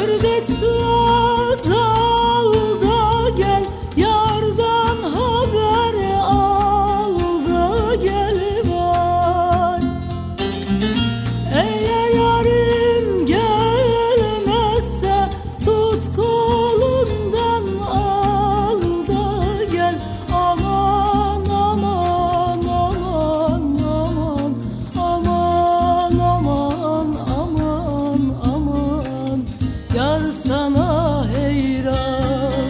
Ördek suya dal da gel, yardan haber al da gel vay. Eğer yarim gelmezse tut kolundan al da gel. Aman aman aman aman aman aman aman aman, yar sana heyran.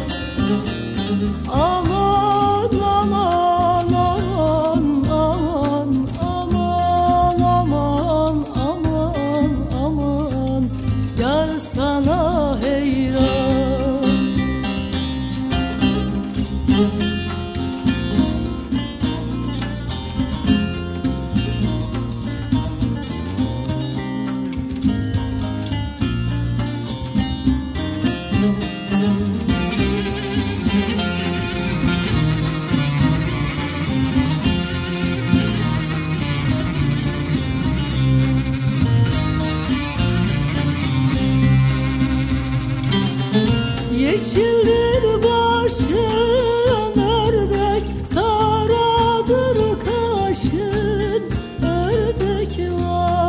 Aman aman aman aman aman aman aman aman, yar sana heyran. Yeşildir başın ördek, karadır kaşın ördek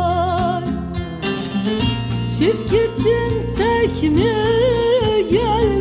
vay. Çift gittin tek mi geldin?